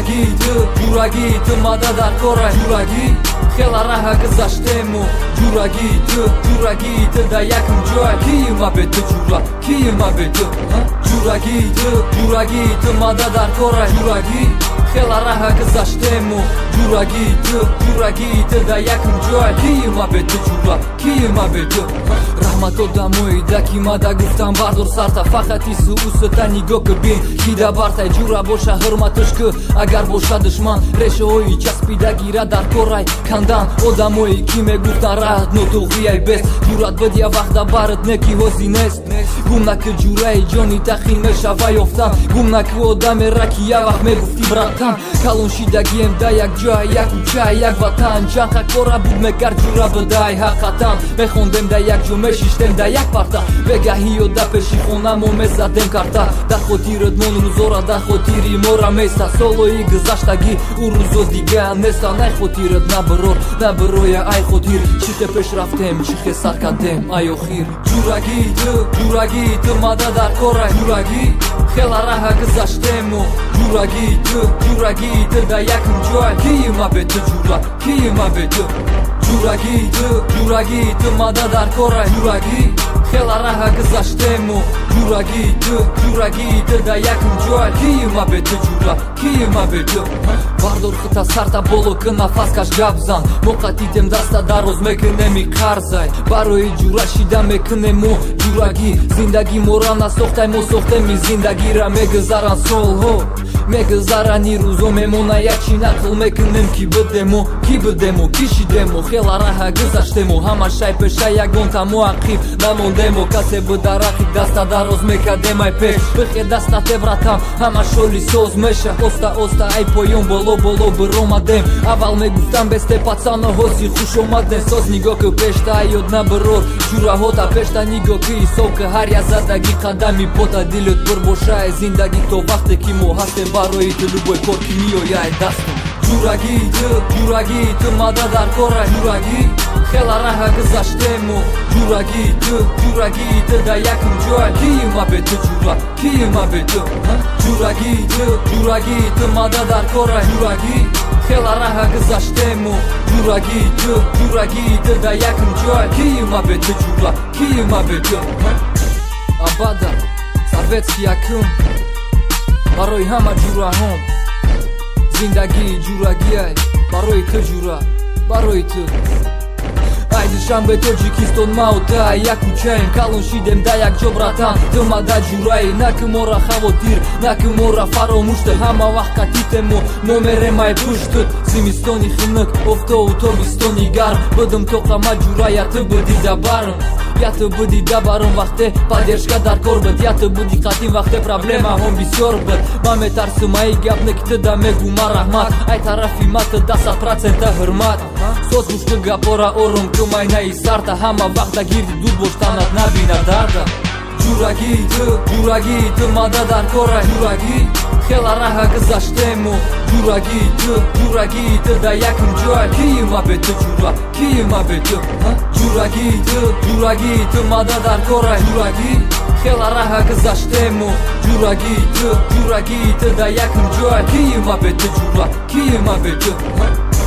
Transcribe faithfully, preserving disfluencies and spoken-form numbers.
ҷурагиту ҷурагиту мада дар кора ҷурагӣ хела раҳа гузаштему ҷурагиту ҷурагиту да якум ҷой киюма бету ҷура киюма бету ҷурагиту ҷурагиту мада дар кора ҷурагӣ хела раҳа гузаштему ҷурагиту ҷурагиту да якум ҷой киюма бету ҷура киюма бету раҳмато дамоида ки мада гуфтам бардор сарта фақат ису усута нигоҳ бин ки да бартай ҷура боша ҳурматуш ки агар боша душман решаҳои часпида гира дар корай кандан одамое ки мегуфтан раҳт нотуғияй бест ҷурат бадия вақта барат не ки ҳози нест гумна ки ҷураи ҷони тахин мешава ёфтам гумна ки одамера ки як вақт мегуфти братан калон шидагием да як ҷой як кӯча як ватан чанқа кора буд мекард ҷура бадай ҳақатан мехондем да як ҷо мешиштем да як парта бегаҳӣ ё да пеши хона мо мезадем карта дар хотират мон рӯзора дар хотири мора места солҳои гузаштагӣ ӯ рӯзо дига неста най хотират на бирор на бироя ай хотир чӣ хе пеш рафтем чӣ хе сар кардем ай охир ҷурагиту ҷурагиту мада дар кора ҷурагӣ хела раҳа гузаштему ҷурагиту ҷурагиту да якум ҷой киюма бету ҷура киюма бету ҷурагиту ҷурагиту мада дар кора ҷурагӣ хела раҳа гузаштему ҷурагиту ҷурагиту да якум ҷой киюма бету ҷура киюма бету бардор хита сарта боло ки нафас каш гап зан мо қатидем даста дароз мекунеми қарзай барои ҷура шида мекунему ҷурагӣ зиндагӣ мора насохтай мо сохтеми зиндагира мегузаран солҳо мегузарани рӯзо мемона якчи нақл мекунем ки будемо ки будемо ки шидемо хела раҳа гузаштему ҳама шай пеша ягон тамо ақиб намондемо касе буда рақиб даста дароз мекардем ай пеш бихе даста тебратам ҳама шоли соз меша оста оста ай поён боло боло биромадем аввал мегуфтам бесте пацано ҳози хуш омадем соз нигоҳ ки пешта ёд на бирор ҷураҳота пешта нигоҳ ки ҳисоб ки ҳар як задагӣ қадами пота дилот пур боша ай зиндагӣ то вақте ки мо ҳастем барои ту любой кор ки миёяй дастум ҷурагиту ҷурагиту мада дар кора ҷурагӣ хела раҳа гузаштему ҷурагиту ҷурагиту да якум ҷой киюма бету ҷура киюма бету ҷурагиту ҷурагиту мада дар кора ҷурагӣ хела раҳа гузаштему ҷурагиту ҷурагиту да якум ҷой киюма бету ҷура киюма бету абада советский якум барои ҳама ҷураҳом зиндагии ҷурагиай барои ту ҷура барои ту ай душанбе тоҷикистон маута як кӯчаем калон шидем да як ҷо братан ту мада ҷураи на ки мора хавотир на ки мора фаромӯшта ҳама вақт қатитемо мо мерем ай пуштут зимистони хунук офтобу тобистони гарм будум тоқама ҷурая ту буди да барм я ту буди да барм вақте паддержка дар кор буд я ту буди қатин вақте проблемаҳом бисёр буд ман метарсум аи гапне ки ту да мегӯ ма раҳмат ай тарафи ма ту дасад процента ҳурмат соз гӯш ки гапора орум ки майнаи сарта ҳама вақт да гирди дур бош танат набина дарда ҷурагиту ҷурагиту мада дар кора ҷурагӣ хела раҳа гузаштему ҷурагиту ҷурагиту да якум ҷой киюма бету ҷура киюма бету ҷурагиту ҷурагиту мада дар кора ҷурагӣ хела раҳа гузаштему ҷурагиту ҷурагиту да якум ҷой киюма бету ҷура киюма бету